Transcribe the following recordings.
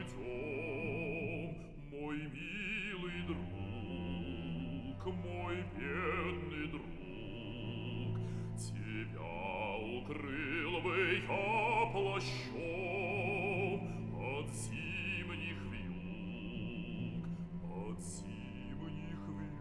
найдем, мой милый друг, мой бедный друг. Тебя укрыл бы я плащом от зимних вьюг, от зимних вьюг.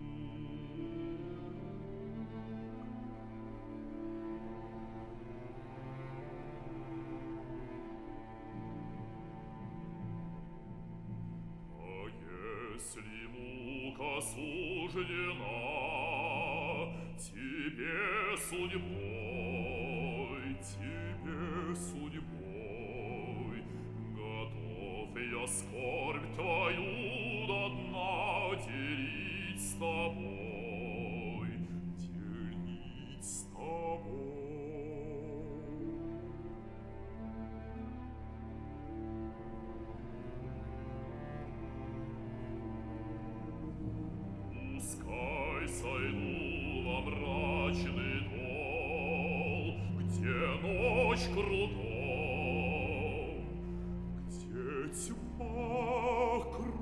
Если мука суждена тебе судьбой, готов я скорбь твою до дна делить с тобой, делить с тобой. Пускай сойду во мрачный дол, где ночь кругом, где тьма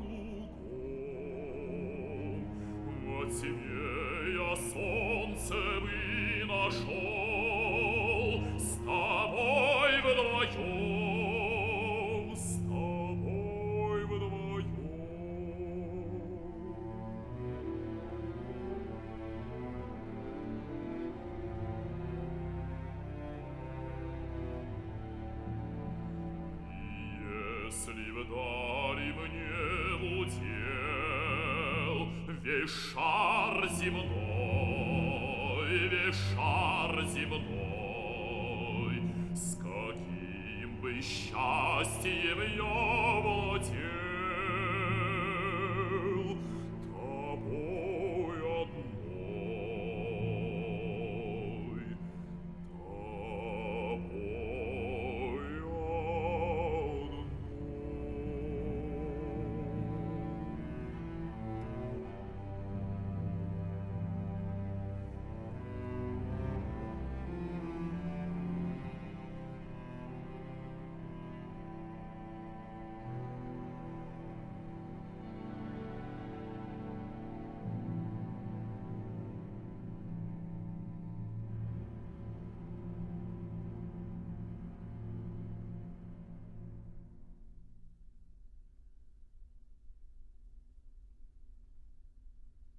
кругом. Во тьме я солнце бы нашел, с тобой вдвоем, с тобой вдвоем. Если вдали мне удел весь шар земной, с каким бы счастьем я владел,